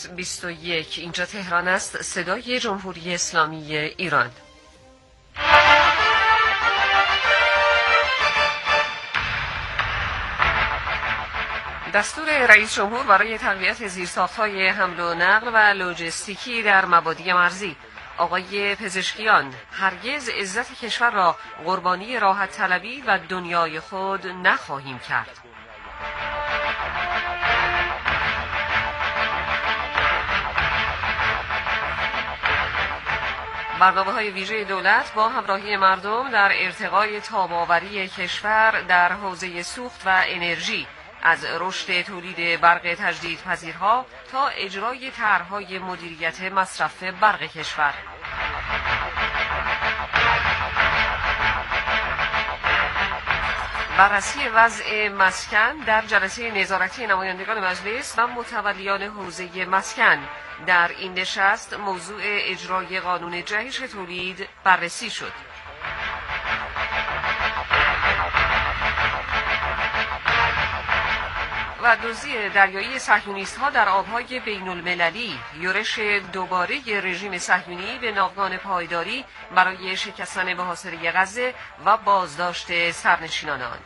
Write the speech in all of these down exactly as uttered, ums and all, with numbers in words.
ساعت بیست و یک. اینجا تهران است، صدای جمهوری اسلامی ایران. دستور رئیس جمهور برای تقویت زیرساخت‌های حمل و نقل و لوجستیکی در مبادی مرزی. آقای پزشکیان: هرگز عزت کشور را قربانی راحت طلبی و دنیای خود نخواهیم کرد. برنامه‌های ویژه دولت با همراهی مردم در ارتقای تاب‌آوری کشور در حوزه سوخت و انرژی، از رشد تولید برق تجدیدپذیرها تا اجرای طرح‌های مدیریت مصرف برق کشور. بررسی وضع مسکن در جلسه نظارتی نمایندگان مجلس و متولیان حوزه مسکن. در این نشست موضوع اجرای قانون جهش تولید بررسی شد. و دزدی دریایی صهیونیست‌ها در آب‌های بین‌المللی، یورش دوباره رژیم صهیونی به ناوگان پایداری برای شکستن محاصره غزه و بازداشت سرنشینان آن.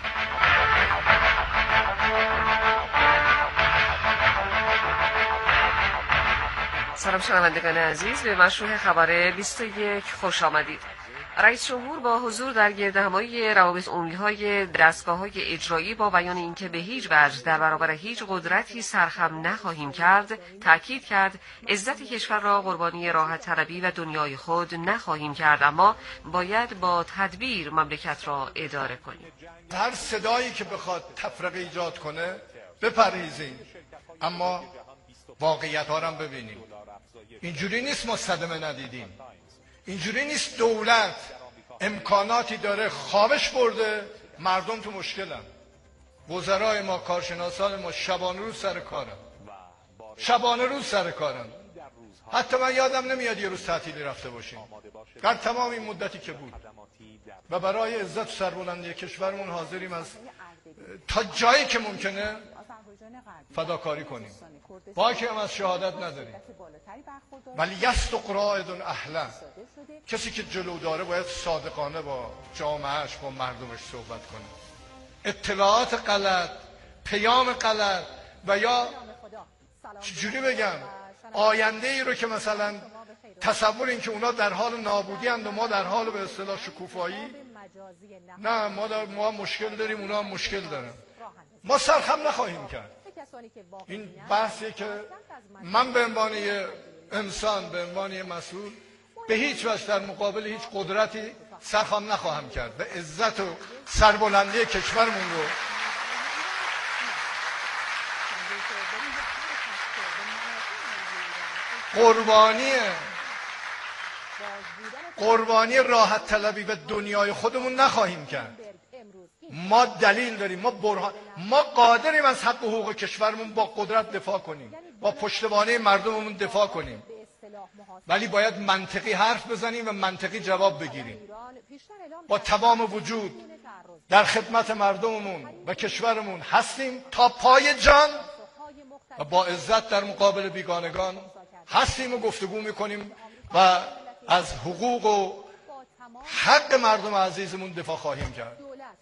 سلام شنوندگان عزیز، به مشروع خبر بیست و یک خوش آمدید. رئیس جمهور با حضور در گردهمایی روابط عمومی‌های دستگاه‌های اجرایی با بیان اینکه به هیچ وجه در برابر هیچ قدرتی سرخم نخواهیم کرد، تأکید کرد عزت کشور را قربانی راحت طلبی و دنیای خود نخواهیم کرد، اما باید با تدبیر مملکت را اداره کنیم. هر صدایی که بخواد تفرقه ایجاد کنه بپرهیزیم، اما واقعیت ها رو ببینیم. اینجوری نیست ما صدمه ندیدیم، اینجوری نیست دولت امکاناتی داره خوابش برده مردم تو مشکلن. وزرای ما، کارشناسان ما شبانه روز سر کارن، شبانه روز سر کارن. حتی من یادم نمیاد یه روز تعطیلی رفته باشیم در تمام این مدتی که بود. و برای عزت و سربلندی کشورمون حاضریم از تا جایی که ممکنه فداکاری کنیم. باکی هم از شهادت نداریم، ولی یصدق قائد اهله. کسی که جلو داره باید صادقانه با جامعهش، با مردمش صحبت کنه. اطلاعات غلط، پیام غلط و یا چجوری بگم آینده ای رو که مثلا تصور این که اونا در حال نابودی اند و ما در حال به اصطلاح شکوفایی، نه ما در ما مشکل داریم، اونا هم مشکل دارن، ما سرخم نخواهیم کرد. این بحثی که من به عنوان یه انسان، به عنوان یه مسئول، به هیچ وجه در مقابل هیچ قدرتی سرخم نخواهم کرد و عزت و سربلندی کشورمون رو قربانی قربانی راحت طلبی و دنیای خودمون نخواهیم کرد. ما دلیل داریم، ما برهان، ما قادریم از حق و حقوق کشورمون با قدرت دفاع کنیم، با پشتوانه مردممون دفاع کنیم، ولی باید منطقی حرف بزنیم و منطقی جواب بگیریم. با تمام وجود در خدمت مردممون و کشورمون هستیم تا پای جان و با عزت در مقابل بیگانگان هستیم و گفتگو میکنیم و از حقوق و حق مردم عزیزمون دفاع خواهیم کرد.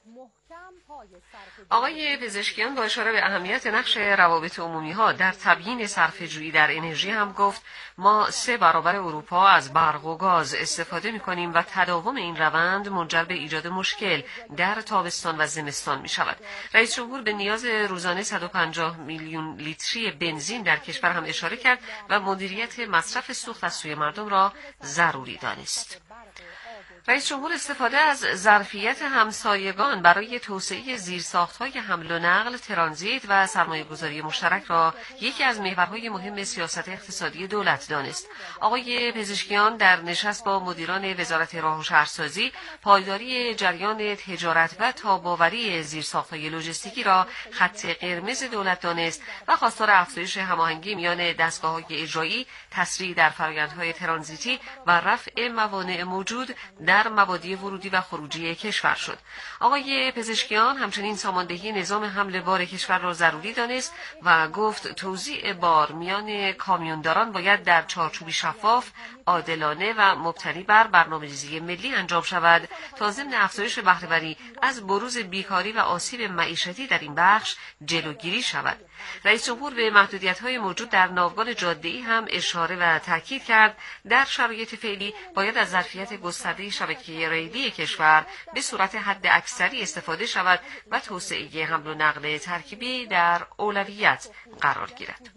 آقای پزشکیان با اشاره به اهمیت نقش روابط عمومی ها در تبیین صرفه‌جویی در انرژی هم گفت ما سه برابر اروپا از برق و گاز استفاده می کنیم و تداوم این روند منجر به ایجاد مشکل در تابستان و زمستان می شود. رئیس جمهور به نیاز روزانه صد و پنجاه میلیون لیتری بنزین در کشور هم اشاره کرد و مدیریت مصرف سوخت از سوی مردم را ضروری دانست. رئیس جمهور استفاده از ظرفیت همسایگان برای توسعه زیرساخت‌های حمل و نقل، ترانزیت و سرمایه‌گذاری مشترک را یکی از محورهای مهم سیاست اقتصادی دولت دانست. آقای پزشکیان در نشست با مدیران وزارت راه و شهرسازی پایداری جریان تجارت و تاب‌آوری زیرساخت‌های لوجستیکی را خط قرمز دولت دانست و خواستار افزایش هماهنگی میان دستگاه‌های اجرایی، تسریع در فرآیندهای ترانزیتی و رفع موانع موجود در مبادی ورودی و خروجی کشور شد. آقای پزشکیان همچنین ساماندهی نظام حمل بار کشور را ضروری دانست و گفت توزیع بار میان کامیونداران باید در چارچوبی شفاف، عادلانه و مبتنی بر برنامه‌ریزی ملی انجام شود تا ضمن افزایش بهره‌وری از بروز بیکاری و آسیب معیشتی در این بخش جلوگیری شود. رئیس جمهور به محدودیت‌های موجود در ناوگان جاده‌ای هم اشاره و تاکید کرد در شرایط فعلی باید از ظرفیت گسترده شبکه ریلی کشور به صورت حد اکثری استفاده شود و توسعه حمل و نقل ترکیبی در اولویت قرار گیرد.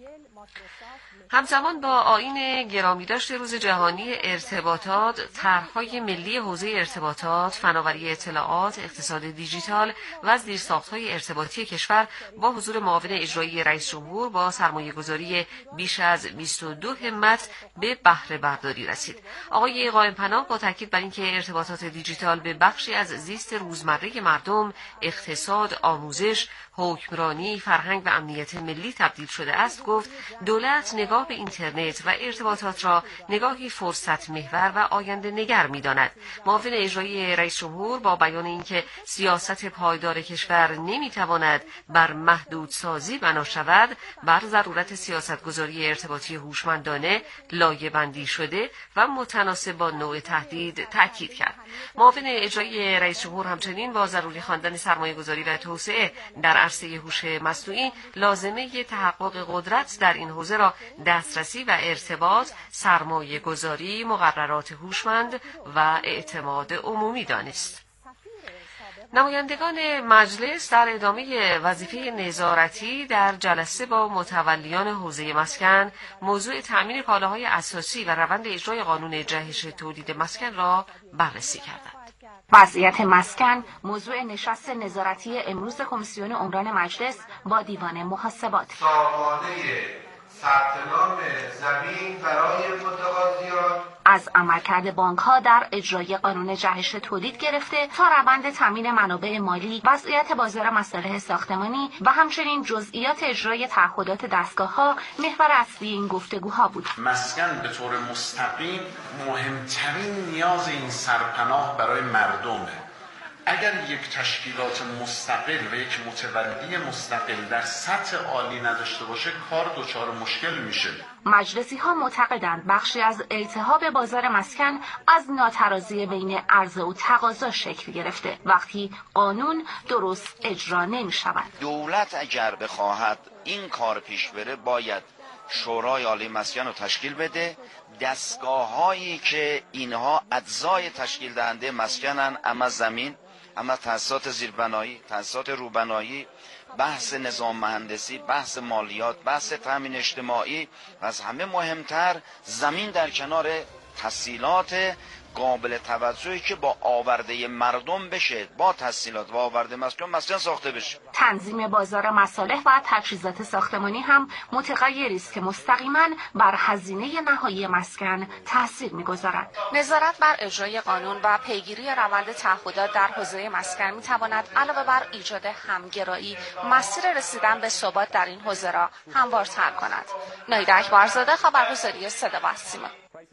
همزمان با آیین گرامیداشت روز جهانی ارتباطات، طرح‌های ملی حوزه ارتباطات، فناوری اطلاعات، اقتصاد دیجیتال و زیرساخت‌های ارتباطی کشور با حضور معاون اجرایی رئیس جمهور با سرمایه‌گذاری بیش از بیست و دو همت به بهره برداری رسید. آقای قائم‌پناه با تاکید بر اینکه ارتباطات دیجیتال به بخشی از زیست روزمره مردم، اقتصاد، آموزش، حکمرانی، فرهنگ و امنیت ملی تبدیل شده است، گفت دولت نگاه به اینترنت و ارتباطات را نگاهی فرصت محور و آینده نگر می‌داند. معاون اجرایی رئیس جمهور با بیان اینکه سیاست پایدار کشور نمی‌تواند بر محدودسازی بنا شود، بر ضرورت سیاست‌گذاری ارتباطی هوشمندانه، لایه‌بندی شده و متناسب با نوع تهدید تاکید کرد. معاون اجرایی رئیس جمهور همچنین با ضروری خواندن سرمایه‌گذاری و توسعه در عرصه هوش مصنوعی لازمه تحقق قدرت در این حوزه را دسترسی و ارتباط، سرمایه گذاری، مقررات هوشمند و اعتماد عمومی دانست. نمایندگان مجلس در ادامه وظیفه نظارتی در جلسه با متولیان حوزه مسکن موضوع تأمین کالاهای اساسی و روند اجرای قانون جهش تولید مسکن را بررسی کردند. وضعیت مسکن موضوع نشست نظارتی امروز کمیسیون عمران مجلس با دیوان محاسبات. سامانه ثبت نام زمین برای متقاضیان از عملکرد بانک‌ها در اجرای قانون جهش تولید گرفته تا روند تامین منابع مالی، وضعیت بازار مصالح ساختمانی و همچنین جزئیات اجرای تعهدات دستگاه‌ها محور اصلی این گفتگوها بود. مسکن به طور مستقیم مهمترین نیاز این سرپناه برای مردمه. اگر یک تشکیلات مستقل و یک متولی مستقل در سطح عالی نداشته باشه، کار دچار مشکل میشه. مجلسی ها معتقدند بخشی از التهاب بازار مسکن از ناترازی بین عرضه و تقاضا شکل گرفته وقتی قانون درست اجرا نمی شود. دولت اگر بخواهد این کار پیش بره باید شورای عالی مسکن رو تشکیل بده. دستگاه هایی که اینها اجزای تشکیل دهنده مسکنن، اما زمین، اما تأسیسات زیربنایی، تأسیسات روبنایی، بحث نظام مهندسی، بحث مالیات، بحث تامین اجتماعی و از همه مهمتر زمین در کنار تسهیلات قابل توجهی که با آورده مردم بشه، با تسهیلات و آورده مسکن مسکن ساخته بشه. تنظیم بازار مصالح و تجهیزات ساختمانی هم متغیری است که مستقیما بر هزینه نهایی مسکن تاثیر می‌گذارد. نظارت بر اجرای قانون و پیگیری روند تعهدات در حوزه مسکن می‌تواند علاوه بر ایجاد همگرایی، مسیر رسیدن به ثبات در این حوزه را هموارتر کند. ناهیده اکبرزاده، خبرگزاری صدا و سیما.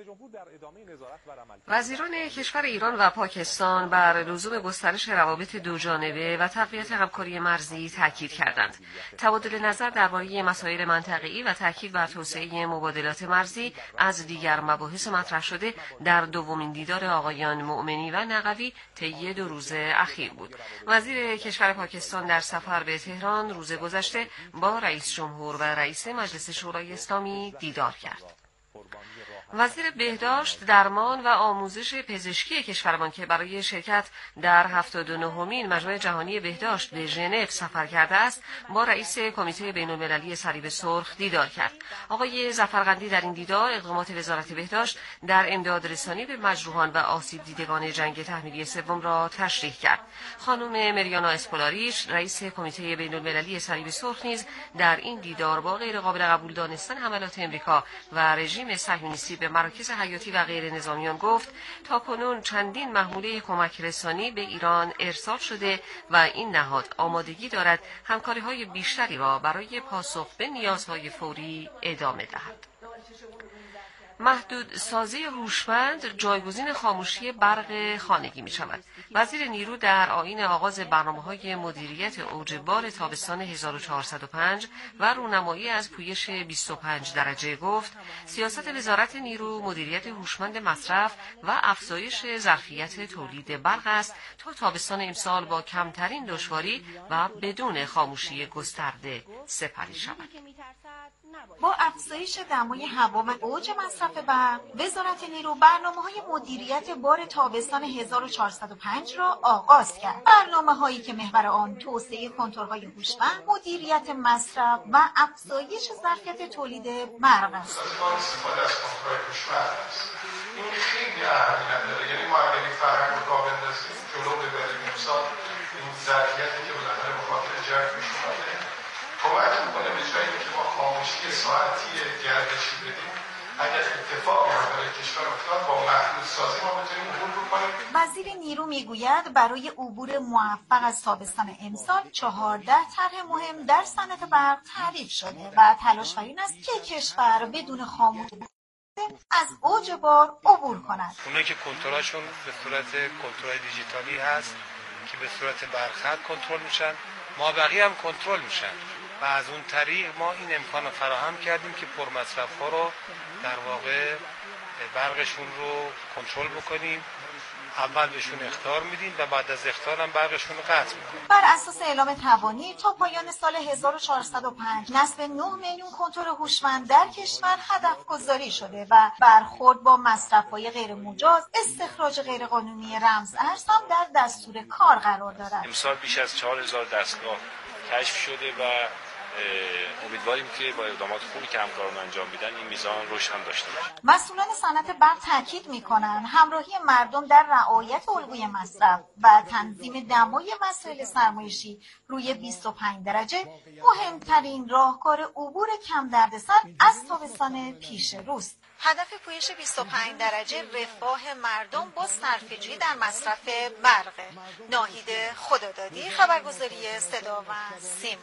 وزیران کشور ایران و پاکستان بر لزوم گسترش روابط دوجانبه و تقویت همکاری مرزی تاکید کردند. تبادل نظر درباره مسائل منطقه‌ای و تاکید بر توسعه مبادلات مرزی از دیگر مباحث مطرح شده در دومین دیدار آقایان مؤمنی و نقوی طی دو روز اخیر بود. وزیر کشور پاکستان در سفر به تهران روز گذشته با رئیس جمهور و رئیس مجلس شورای اسلامی دیدار کرد. وزیر بهداشت، درمان و آموزش پزشکی کشورمان که برای شرکت در هفتاد و نهمین مجمع جهانی بهداشت به ژنو سفر کرده است، با رئیس کمیته بین‌المللی صلیب سرخ دیدار کرد. آقای ظفرقندی در این دیدار اقدامات وزارت بهداشت در امداد رسانی به مجروحان و آسیب دیدگان جنگ تحمیلی سوم را تشریح کرد. خانم مریانا اسپولاریچ، رئیس کمیته بین‌المللی صلیب سرخ نیز در این دیدار با غیرقابل قبول دانستن حملات امریکا و رژیم صهیونیستی به مراکز حیاتی و غیر نظامیان گفت تاکنون چندین محموله کمک رسانی به ایران ارسال شده و این نهاد آمادگی دارد همکاری‌های بیشتری را برای پاسخ به نیازهای فوری ادامه دهد. محدود سازی هوشمند جایگزین خاموشی برق خانگی می شود. وزیر نیرو در آیین آغاز برنامه‌های مدیریت اوج بار تابستان هزار و چهارصد و پنج و رونمایی از پویش بیست و پنج درجه گفت سیاست وزارت نیرو مدیریت هوشمند مصرف و افزایش ظرفیت تولید برق است تا تابستان امسال با کمترین دشواری و بدون خاموشی گسترده سپری شود. با افزایش دمای هوا و اوج مصرف برق، وزارت نیرو برنامه‌های مدیریت بار تابستان هزار و چهارصد و پنج را آغاز کرد. برنامه‌هایی که محور آن توسعه کنتورهای هوشمند، مدیریت مصرف و افزایش ظرفیت تولید برق است. استفاده از کنتورهای هوشمند است. این خیلی اهمیت داره. یعنی ما اگر این فرهنگ رو راه بندازیم، جلو ببریم، امسال این ظرفیتی که بالاخره به خاطر جنگ پیش اومده کمک میکنه به جایی که ما خاموشی ساعتی گردشی بدیم. اگر اتفاقی هم برای کشور افتاد با محدود سازی ما بتونیم عبور بکنیم. وزیر نیرو میگوید برای عبور موفق از تابستان امسال چهارده طرح مهم در صنعت برق تعریف شده و تلاش بر این است که کشور بدون خاموشی از اوج بار عبور کند. اونایی که کنترلشون به صورت کنترل دیجیتالی هست که به صورت برخط کنترل میشن، ما بقیه هم کنترل میشن و از اون طریق ما این امکان رو فراهم کردیم که پرمصرف ها رو در واقع برقشون رو کنترل بکنیم. اول بهشون اخطار میدیم و بعد از اخطار هم برقشون رو قطع میکنیم. بر اساس اعلام تبانی تا پایان سال هزار و چهارصد و پنج نصب نه میلیون کنتور هوشمند در کشور هدف گذاری شده و برخورد با مصرف‌های غیر مجاز، استخراج غیرقانونی رمز ارز هم در دستور کار قرار دارد. امسال بیش از چهار هزار دستگاه کشف شده و امیدواریم که با اقدامات خوبی که همکاران انجام میدن این میزان رشد هم داشته باشه. مسئولان صنعت برق تاکید میکنند همراهی مردم در رعایت الگوی مصرف و تنظیم دمای وسایل سرمایشی روی بیست و پنج درجه مهمترین راهکار عبور کم دردسر از تابستان پیش روست. هدف پویش بیست و پنج درجه رفاه مردم با صرفه‌جویی در مصرف برق. ناهید خدادادی، خبرگزاری صدا و سیما.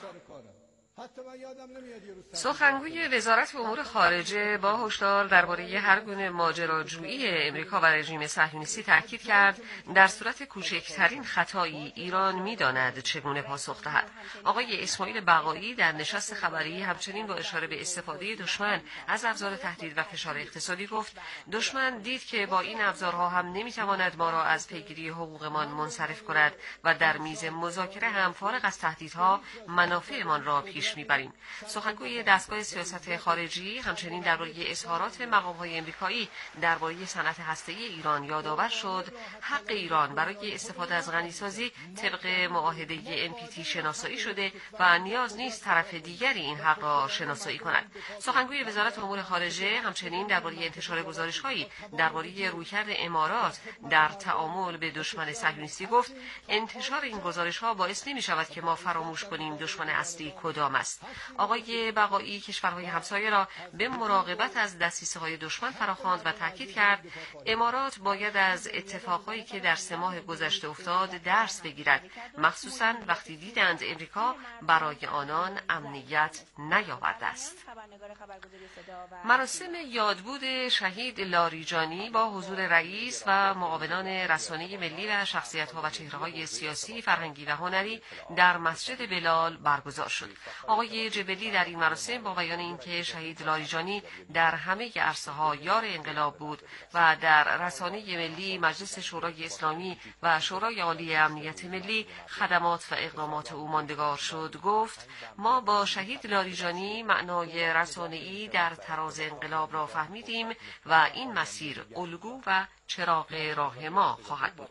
سخنگوی وزارت امور خارجه با هشدار درباره هر گونه ماجراجویی امریکا و رژیم صهیونیستی تاکید کرد در صورت کوچکترین خطایی ایران می‌داند چگونه پاسخ دهد. آقای اسماعیل بقایی در نشست خبری همچنین با اشاره به استفاده دشمن از ابزار تهدید و فشار اقتصادی گفت دشمن دید که با این ابزارها هم نمی‌تواند ما را از پیگیری حقوقمان منصرف کند و در میز مذاکره هم فارغ از تهدیدها منافعمان را پیش میبریم. سخنگوی دستگاه سیاست خارجی همچنین درباره اظهارات مقام‌های امریکایی درباره صنعت هسته‌ای ایران یادآور شد حق ایران برای استفاده از غنیسازی طبق معاهده ان پی تی شناسایی شده و نیاز نیست طرف دیگری این حق را شناسایی کند. سخنگوی وزارت امور خارجه همچنین درباره انتشار گزارش‌هایی درباره رویکرد امارات در تعامل به دشمن صهیونیستی گفت انتشار این گزارش‌ها باعث نمی‌شود که ما فراموش کنیم دشمن اصلی کدام است. آقای بقایی کشورهای همسایه را به مراقبت از دسیسه‌های دشمن فراخواند و تاکید کرد امارات باید از اتفاقهایی که در سه ماه گذشته افتاد درس بگیرد، مخصوصاً وقتی دیدند امریکا برای آنان امنیت نیاورده است. مراسم یادبود شهید لاریجانی با حضور رئیس و معاونان رسانه ملی و شخصیت‌ها و چهره‌های سیاسی، فرهنگی و هنری در مسجد بلال برگزار شد. آقای جبلی در این مراسم با بیان اینکه شهید لاریجانی در همه عرصه‌ها یار انقلاب بود و در رسانه ملی، مجلس شورای اسلامی و شورای عالی امنیت ملی خدمات و اقدامات او ماندگار شد، گفت ما با شهید لاریجانی معنای رسانه‌ای در تراز انقلاب را فهمیدیم و این مسیر الگو و چراغ راه ما خواهد بود.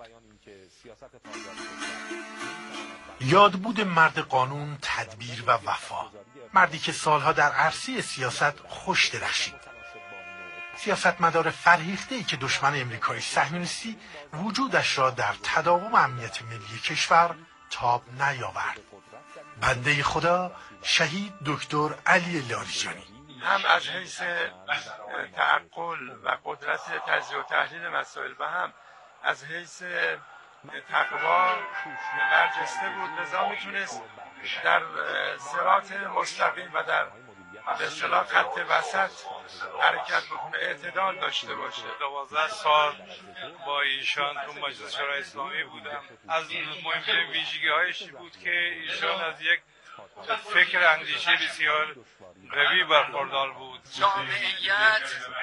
یادبود مرد قانون، تدبیر و وفا، مردی که سالها در عرصه سیاست خوش درخشید، سیاستمدار فرهیخته‌ای که دشمن امریکای صهیونیستی وجودش را در تداوم امنیت ملی کشور تاب نیاورد. بنده خدا شهید دکتر علی لاریجانی هم از حیث تعقل و قدرت تجزیه و تحلیل مسائل و هم از حیث تقوا برجسته بود، لذا میتونست در صراط مستقیم و در به اصطلاح خط وسط حرکت بکنه، اعتدال داشته باشه. دوازده سال با ایشان تو مجلس شورای اسلامی بودم. از مهمترین ویژگی‌هایش بود که ایشان از یک فکر اندیشه بسیار قوی برخوردار بود. جامعیت،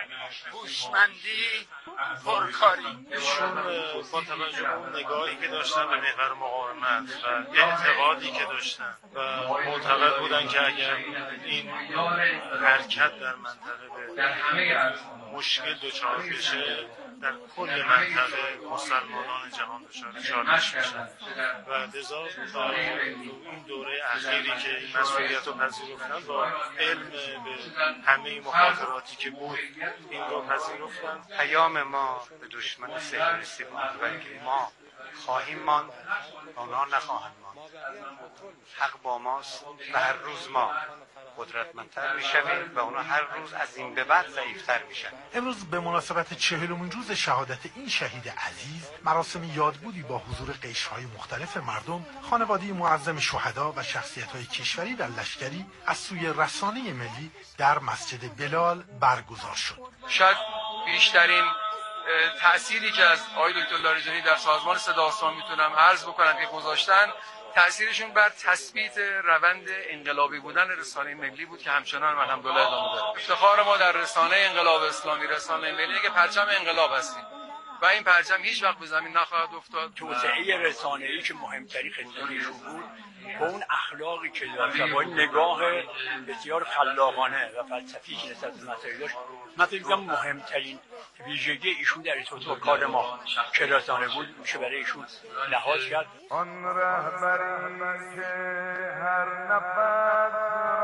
هوشمندی، پرکاری. ایشون با توجه به اون نگاهی که داشتن به محور مقاومت و اعتقادی که داشتن و معتقد بودن که اگر این حرکت در منطقه به مشکل دچار بشه در کل منطقه مسلمانان جهان دچار چالش میشن و لذا در این دوره اخیری که این مسئولیت رو پذیرفتن با علم به همه مخاطراتی که بود این رو پذیرفتن. پیام ما به دشمن صهیونیستی بود و ما خواهیم ماند، آنها نخواهند ماند. حق با ماست و هر روز ما قدرتمندتر میشویم و اونا هر روز از این به بعد ضعیفتر میشن. امروز به مناسبت چهلمین روز شهادت این شهید عزیز مراسم یادبودی با حضور قشرهای مختلف مردم، خانواده معظم شهدا و شخصیت‌های کشوری و لشکری از سوی رسانه ملی در مسجد بلال برگزار شد. شاید بیشترین تأثیری که از آقای دکتر لاریجانی در سازمان صدا و سیما میتونم عرض بکنم که گذاشتن، تأثیرشون بر تثبیت روند انقلابی بودن رسانه ملی بود که همچنان الحمدلله ادامه داره. افتخار ما در رسانه انقلاب اسلامی، رسانه ملی که پرچم انقلاب هستیم و این پرچم هیچ وقت به زمین نخواهد افتاد. توسعه رسانه‌ای که مهمترین خدمت ایشون بود با اون اخلاقی که داشت و با این نگاه بسیار خلاقانه و فلسفی که نسبت به مسائل داشت، من فکر می‌کنم مهمترین ویژگی ایشون در ارتباط با کار ما که رسانه بود میشه برای ایشون لحاظ کرد. آن رهبری که هر نفس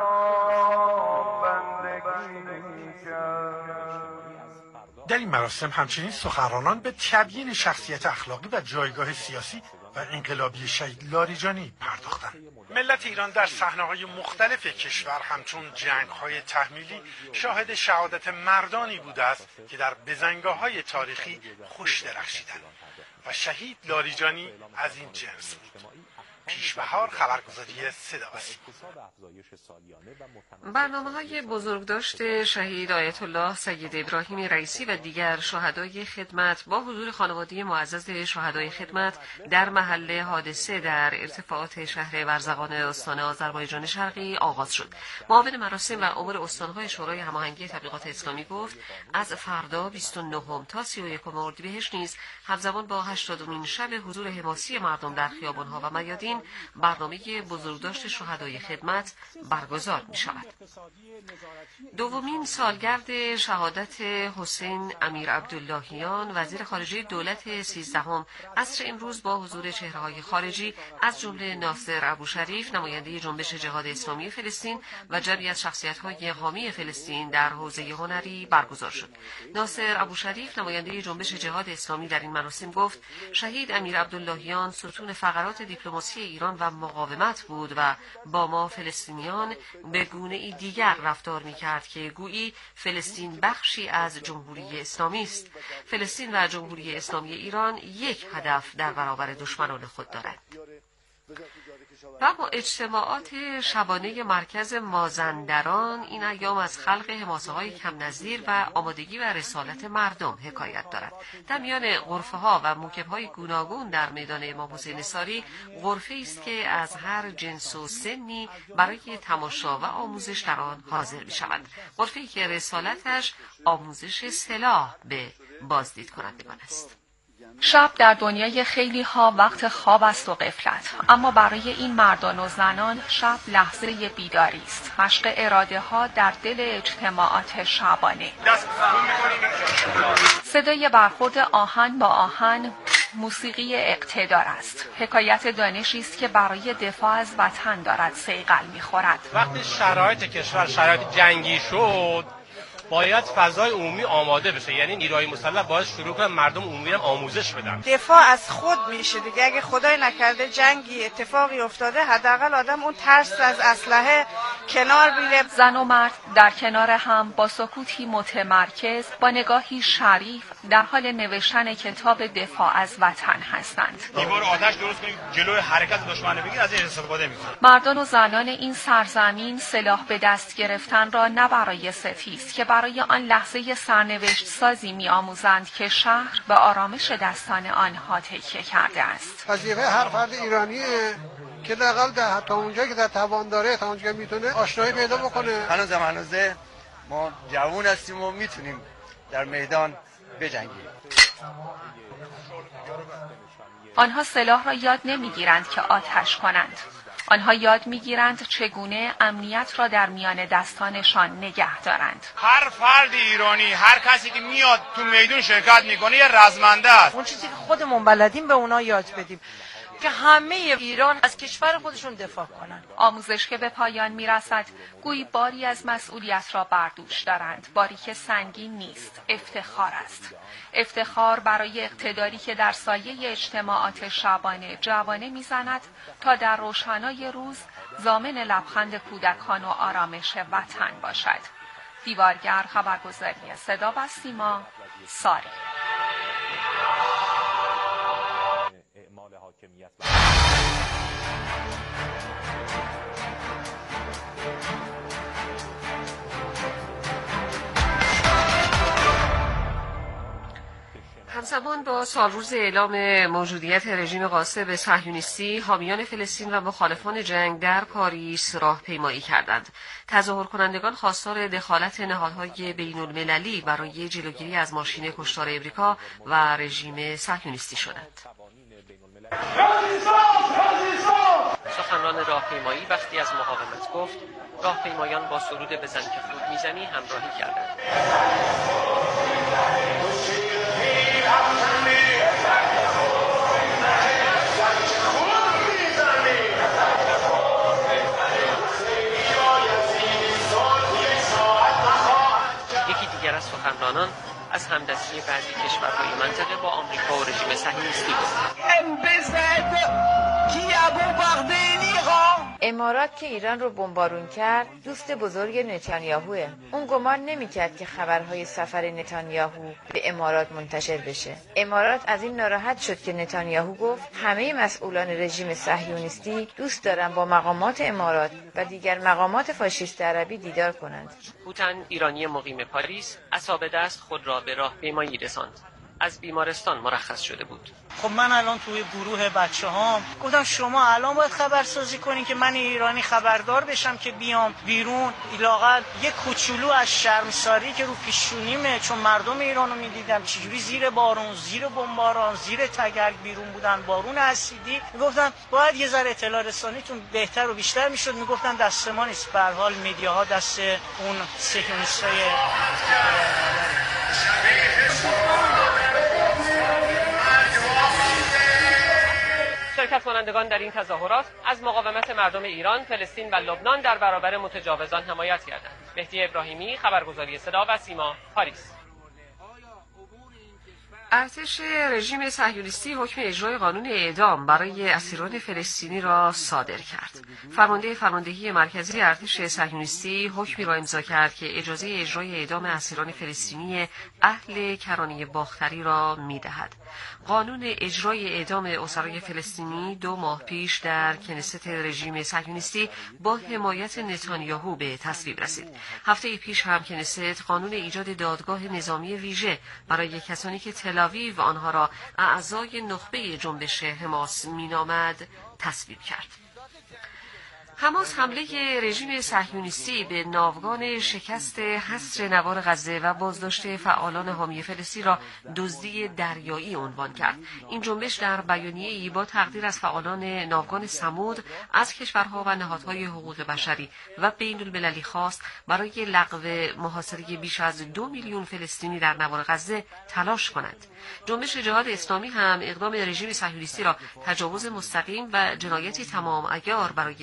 را بندگی کرد. در این مراسم همچنین سخنرانان به تبیین شخصیت اخلاقی و جایگاه سیاسی و انقلابی شهید لاریجانی پرداختند. ملت ایران در صحنه‌های مختلف کشور همچون جنگ‌های تحمیلی شاهد شهادت مردانی بوده است که در بزنگاه‌های تاریخی خوش درخشیدند و شهید لاریجانی از این جنس بود. پیشبهار خبرگزاری صدا و سیما. برنامه‌های بزرگداشت شهید آیت الله سید ابراهیم رئیسی و دیگر شهدای خدمت با حضور خانواده معزز شهدای خدمت در محل حادثه در ارتفاعات شهر ورزقان استان آذربایجان شرقی آغاز شد. معاون مراسم و امور استان‌های شورای هماهنگی تبلیغات اسلامی گفت از فردا بیست و نهم تا سی و یکم اردیبهشت نیز همزمان با هشتادمین شب حضور حماسی مردم در خیابان‌ها و میادین برنامه بزرگداشت شهدای خدمت برگزار می شود. دومین سالگرد شهادت حسین امیر عبداللهیان وزیر خارجه دولت سیزدهم عصر امروز با حضور چهره‌های خارجی از جمله ناصر ابوشریف نماینده جنبش جهاد اسلامی فلسطین و جمعی از شخصیت‌های حامی فلسطین در حوزه هنری برگزار شد. ناصر ابوشریف نماینده جنبش جهاد اسلامی در این مراسم گفت شهید امیر عبداللهیان ستون فقرات دیپلماسی ایران و مقاومت بود و با ما فلسطینیان به گونه‌ای دیگر رفتار می‌کرد که گویی فلسطین بخشی از جمهوری اسلامی است. فلسطین و جمهوری اسلامی ایران یک هدف در برابر دشمنان خود دارند. و با اجتماعات شبانه مرکز مازندران این ایام از خلق حماسه‌های کم نظیر و آمادگی و رسالت مردم حکایت دارد. در میان غرفه‌ها و موکب‌های گوناگون در میدان امام حسین صاری غرفه‌ای است که از هر جنس و سنی برای تماشا و آموزش در آن حاضر می‌شود. غرفه‌ای که رسالتش آموزش سلاح به بازدید کنندگان است. شب در دنیای خیلی ها وقت خواب است و غفلت، اما برای این مردان و زنان شب لحظه بیداری است، مشق اراده ها در دل اجتماعات شبانه. صدای برخورد آهن با آهن موسیقی اقتدار است، حکایت دانشی است که برای دفاع از وطن دارد صیقل می‌خورد. وقتی شرایط کشور شرایط جنگی شد باید فضای عمومی آماده بشه، یعنی نیروهای مسلح باید شروع کنن مردم عمومی هم آموزش بدن. دفاع از خود میشه دیگه. اگه خدای نکرده جنگی اتفاقی افتاده، حداقل آدم اون ترس از اسلحه کنار میره. زن و مرد در کنار هم با سکوتی متمرکز، با نگاهی شریف در حال نوشتن کتاب دفاع از وطن هستند. دیوار آتش درست کنیم جلوی حرکت دشمن بگیر، از این استفاده میکنیم. مردان و زنان این سرزمین سلاح به دست گرفتن را نه برای ستیز که برای آن لحظه سرنوشت سازی می‌آموزند که شهر به آرامش دستان آنها تکیه کرده است. وظیفه هر فرد ایرانیه که لااقل در تا اونجا که در توان داره، تا اونجا که میتونه آشنایی پیدا بکنه. هنوز هم هنوزه ما جوان هستیم و میتونیم در میدان بجنگیم. آنها سلاح را یاد نمیگیرند که آتش کنند. آنها یاد میگیرند چگونه امنیت را در میان دستانشان نگه دارند. هر فرد ایرانی، هر کسی که میاد تو میدون شرکت میکنه یه رزمنده است. اون چیزی که خودمون بلدیم به اونا یاد بدیم که همه ایران از کشور خودشون دفاع کنند. آموزش که به پایان میرسد گویی باری از مسئولیت را بر دوش دارند، باری که سنگین نیست، افتخار است. افتخار برای اقتداری که در سایه اجتماعات شبانه جوانه میزند تا در روشنای روز ضامن لبخند کودکان و آرامش وطن باشد. دیوارگر، خبرگزاری صدا و سیما، ساری. همزمان با سالروز اعلام موجودیت رژیم غاصب صهیونیستی، حامیان فلسطین و مخالفان جنگ در پاریس راهپیمایی کردند. تظاهر کنندگان خواستار دخالت نهادهای بین المللی برای جلوگیری از ماشین کشتار امریکا و رژیم صهیونیستی شدند. سخنران راهپیمایی وقتی از مقاومت گفت، راهپیمایان با سرود بزن که خود میزنی همراهی کردند. یکی دیگر از سخنرانان از همدستی بعضی کشورهای منطقه با آمریکا و رژیم صهیونیستی گفت. امارات که ایران رو بمبارون کرد دوست بزرگ نتانیاهوه. اون گمان نمی‌کرد که خبرهای سفر نتانیاهو به امارات منتشر بشه. امارات از این ناراحت شد که نتانیاهو گفت همه مسئولان رژیم صهیونیستی دوست دارن با مقامات امارات و دیگر مقامات فاشیست عربی دیدار کنند. هوتن، ایرانی مقیم پاریس، عصا دست خود را به راهپیمایی رساند. از بیمارستان مرخص شده بود. خب من الان توی گروه بچه هام گفتم شما الان باید خبرسازی کنین که من ایرانی خبردار بشم که بیام بیرون، لااقل یک کوچولو از شرمساری که رو پیشونیمه، چون مردم ایرانو میدیدم چجوری زیر بارون، زیر بمباران، زیر تگرگ بیرون بودن، بارون اسیدی. میگفتن باید یه ذره اطلاع رسانیتون بهتر و بیشتر میشد. میگفتن دست ما نیست، به هر حال مدیاها دست اون صهیونیستای شرکت کنندگان در این تظاهرات از مقاومت مردم ایران، فلسطین و لبنان در برابر متجاوزان حمایت کردند. مهدی ابراهیمی، خبرگزاری صدا و سیما، پاریس. ارتش رژیم صهیونیستی حکم اجرای قانون اعدام برای اسیران فلسطینی را صادر کرد. فرمانده فرماندهی مرکزی ارتش صهیونیستی حکمی را امضا کرد که اجازه اجرای اعدام اسیران فلسطینی اهل کرانه باختری را می‌دهد. قانون اجرای اعدام اسرای فلسطینی دو ماه پیش در کنست رژیم صهیونیستی با حمایت نتانیاهو به تصویب رسید. هفته پیش هم کنست قانون ایجاد دادگاه نظامی ویژه برای کسانی که تل‌آویو آنها را اعضای نخبه جنبش حماس مینامد تصویب کرد. حماس حمله رژیم صهیونیستی به ناوگان شکست حصر نوار غزه و بازداشت فعالان حامی فلسطین را دزدی دریایی عنوان کرد. این جنبش در بیانیه‌ای با تقدیر از فعالان ناوگان ثمود از کشورها و نهادهای حقوق بشری و بین المللی خواست برای لغو محاصره بیش از دو میلیون فلسطینی در نوار غزه تلاش کنند. جنبش جهاد اسلامی هم اقدام رژیم صهیونیستی را تجاوز مستقیم و جنایتی تمام عیار برای تشدید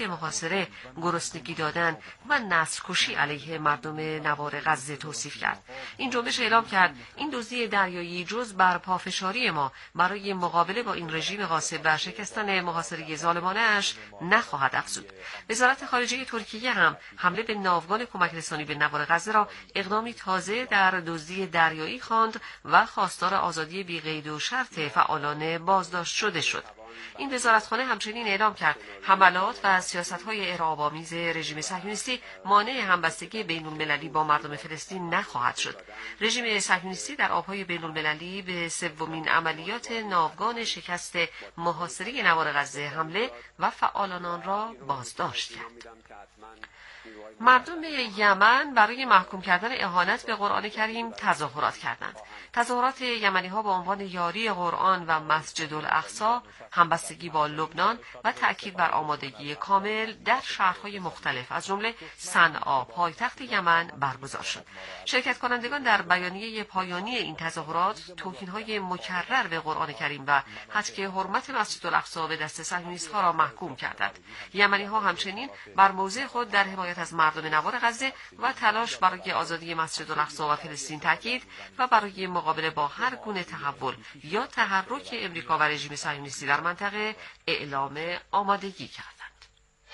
تهدید محاصره، گرسنگی دادن و نسل‌کشی علیه مردم نوار غزه توصیف کرد. این جنبش اعلام کرد این دزدی دریایی جز بر پافشاری ما برای مقابله با این رژیم غاصب و شکستن محاصره ظالمانه اش نخواهد افزود. وزارت خارجه ترکیه هم حمله به ناوگان کمک رسانی به نوار غزه را اقدامی تازه در دزدی دریایی خواند و خواستار آزادی بی قید و شرط فعالان بازداشت شده شد. این وزارتخانه همچنین اعلام کرد حملات و سیاست‌های ارهاب‌آمیز رژیم صهیونیستی مانع همبستگی بین‌المللی با مردم فلسطین نخواهد شد. رژیم صهیونیستی در آب‌های بین‌المللی به سومین عملیات ناوگان شکست محاصره نوار غزه حمله و فعالان آن را بازداشت کرد. مردم یمن برای محکوم کردن اهانت به قرآن کریم تظاهرات کردند. تظاهرات یمنی ها با عنوان یاری قرآن و مسجد الاقصی، همبستگی با لبنان و تأکید بر آمادگی کامل در شهرهای مختلف از جمله صنعا پایتخت یمن برگزار شد. شرکت کنندگان در بیانیه پایانی این تظاهرات توهین‌های مکرر به قرآن کریم و حذف حرمت مسجد الاقصی به دست صهیونیست‌ها را محکوم کردند. یمنی ها همچنین بر موضع خود در حمایت از مردم نوار غزه و تلاش برای آزادی مسجد الاقصی و فلسطین تاکید و برای مقابله با هر گونه تحول یا تحرک امریکا و رژیم صهیونیستی در منطقه اعلام آمادگی کردند.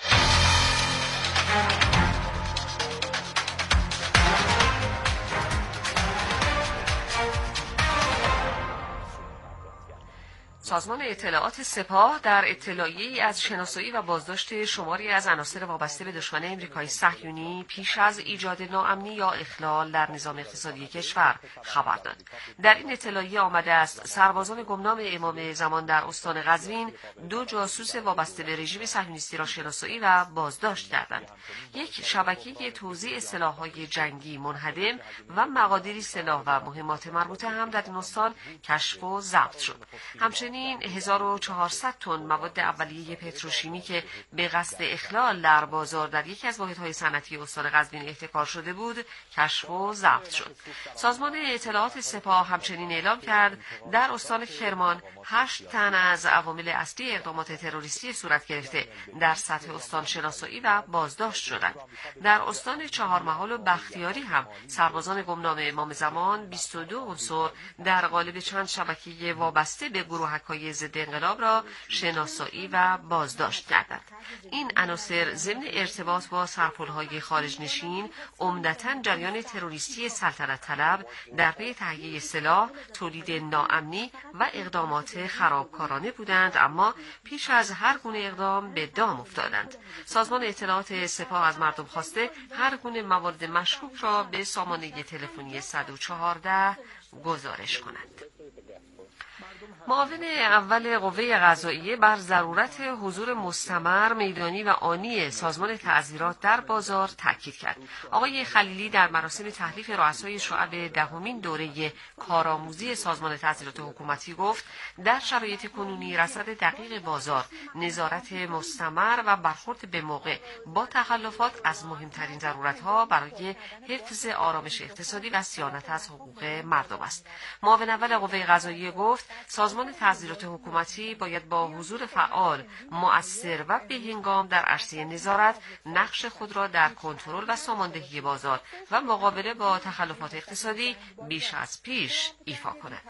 سازمان اطلاعات سپاه در اطلاعیه‌ای از شناسایی و بازداشت شماری از عناصر وابسته به دشمن امریکایی صهیونی پیش از ایجاد ناامنی یا اخلال در نظام اقتصادی کشور خبر داد. در این اطلاعیه آمده است سربازان گمنام امام زمان در استان قزوین دو جاسوس وابسته به رژیم صهیونیستی را شناسایی و بازداشت کردند. یک شبکه توزیع سلاح‌های جنگی منهدم و مقادیری سلاح و مهمات مربوطه هم در این استان کشف و ضبط شد. همچنین هزار و چهارصد تن مواد اولیه پتروشیمی که به قصد اخلال در بازار در یکی از واحدهای صنعتی استان قزوین احتکار شده بود کشف و ضبط شد. سازمان اطلاعات سپاه همچنین اعلام کرد در استان کرمان هشت تن از عوامل اصلی اقدامات تروریستی صورت گرفته در سطح استان شناسایی و بازداشت شدند. در استان چهارمحال و بختیاری هم سربازان گمنام امام زمان بیست و دو عنصر در قالب چند شبکه وابسته به گروهک های ضد انقلاب را شناسایی و بازداشت کردند. این عناصر ضمن ارتباط با سرپلهای خارج نشین عمدتاً جریان تروریستی سلطنت طلب در پی تهیه سلاح، تولید ناامنی و اقدامات خرابکارانه بودند، اما پیش از هر گونه اقدام به دام افتادند. سازمان اطلاعات سپاه از مردم خواسته هر گونه موارد مشکوک را به سامانه تلفنی صد و چهارده گزارش کنند. معاون اول قوه قضاییه بر ضرورت حضور مستمر، میدانی و آنی سازمان تعزیرات در بازار تاکید کرد. آقای خلیلی در مراسم تحلیف رؤسای شعب دهمین دوره کارآموزی سازمان تعزیرات حکومتی گفت در شرایط کنونی رصد دقیق بازار، نظارت مستمر و برخورد به موقع با تخلفات از مهمترین ضرورت‌ها برای حفظ آرامش اقتصادی و صیانت از حقوق مردم است. معاون اول قوه قضاییه گفت سازمان تعزیرات حکومتی باید با حضور فعال، مؤثر و بهنگام در عرصه نظارت نقش خود را در کنترل و ساماندهی بازار و مقابله با تخلفات اقتصادی بیش از پیش ایفا کند.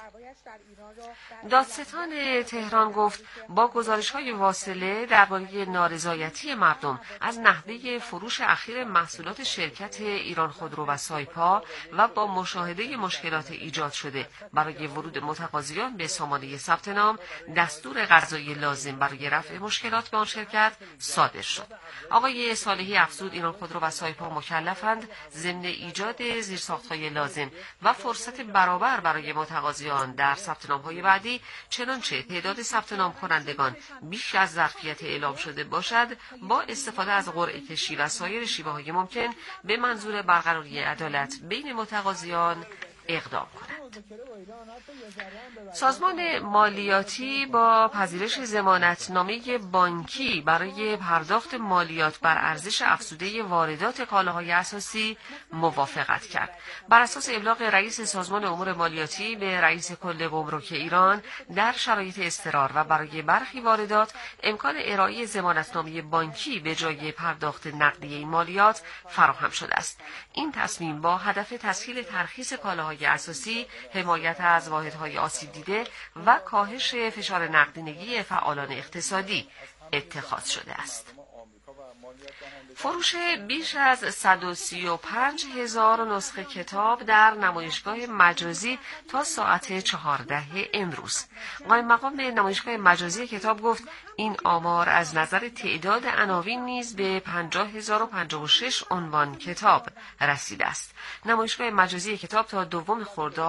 دادستان تهران گفت با گزارش‌های واصله درباره نارضایتی مردم از نحوه فروش اخیر محصولات شرکت ایران خودرو و سایپا و با مشاهده مشکلات ایجاد شده برای ورود متقاضیان به سامانه ثبت نام، دستور قضایی لازم برای رفع مشکلات به آن شرکت صادر شد. آقای صالحی افزود ایران خودرو و سایپا مکلفند ضمن ایجاد زیرساخت‌های لازم و فرصت برابر برای متقاضیان در ثبت نام‌های بعدی، چنانچه تعداد ثبت نام کنندگان بیش از ظرفیت اعلام شده باشد، با استفاده از قرعه کشی و سایر شیوه‌های ممکن به منظور برقراری عدالت بین متقاضیان اقدام کنند. سازمان مالیاتی با پذیرش ضمانتنامه بانکی برای پرداخت مالیات بر ارزش افزوده واردات کالاهای اساسی موافقت کرد. بر اساس ابلاغ رئیس سازمان امور مالیاتی به رئیس کل گمرک ایران، در شرایط اضطرار و برای برخی واردات امکان ارائه ضمانتنامه بانکی به جای پرداخت نقدی این مالیات فراهم شده است. این تصمیم با هدف تسهیل ترخیص کالاهای اساسی، حمایت از واحدهای آسیب دیده و کاهش فشار نقدینگی فعالان اقتصادی اتخاذ شده است. فروش بیش از صد و سی و پنج هزار نسخه کتاب در نمایشگاه مجازی تا ساعت چهارده امروز. قائم مقام به نمایشگاه مجازی کتاب گفت این آمار از نظر تعداد عناوین نیز به پنجاه هزار و پنجاه و شش عنوان کتاب رسیده است. نمایشگاه مجازی کتاب تا دوم خرداد